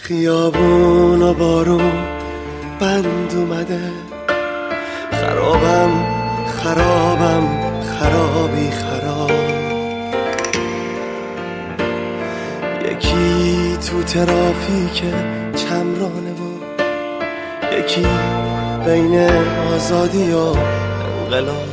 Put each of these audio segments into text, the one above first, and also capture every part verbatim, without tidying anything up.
خیابون و بارون بند اومده، خرابم خرابم خرابی خراب. یکی تو ترافیک چمرانه و یکی بین آزادی و انقلاب.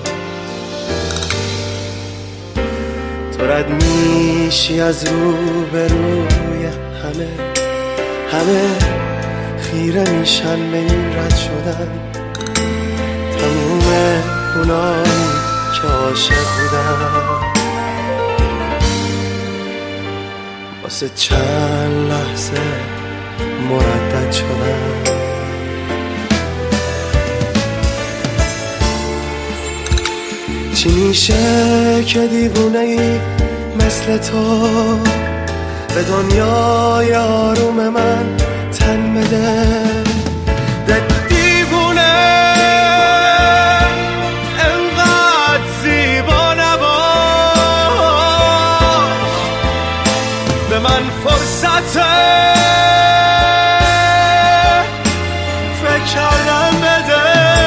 تو رد میشی از رو به روی همه، همه خیره میشن به این رد شدن. تموم اونایی که عاشق بودن واسه چند لحظه مردد شدن. چی میشه که دیوونه ای مثل تو به دنیای آروم من تن بده؟ ده دیوونه انقدر زیبا نباش، به من فرصت فکر کردن بده.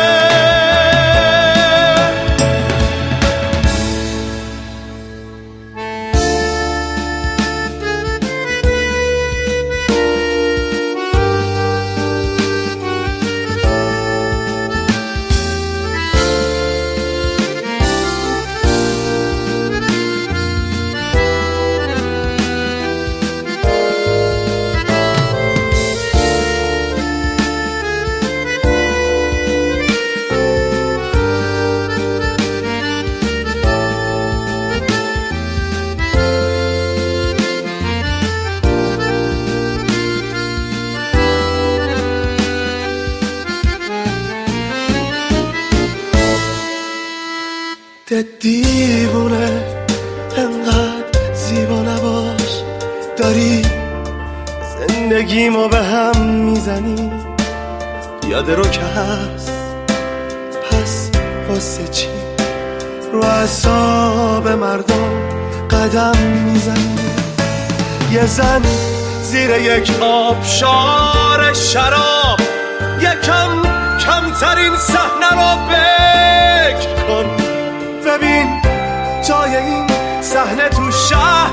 ده دیوونه انقدر زیبا نباش، داری زندگیمو به هم میزنی. یاده رو که هست، پس واسه چی رو اعصاب مردم قدم میزنی؟ یه زن زیر یک آبشار شراب یکم کمترین صحنه رو بکر کن. ببین جای این صحنه تو شهر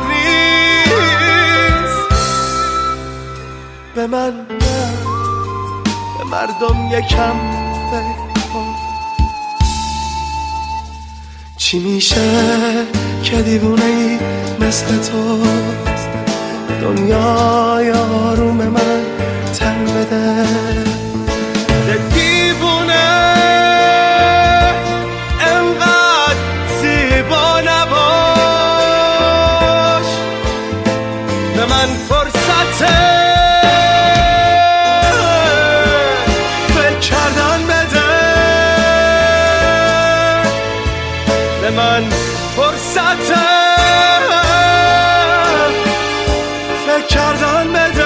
نیست. به من نه، به مردم یکم فکر کن. چی میشه که دیوونه ای مثل تو دنیای آروم من تن بده؟ دیوونه به من فرصت فکر کردن بده، به من فرصت فکر کردن بده.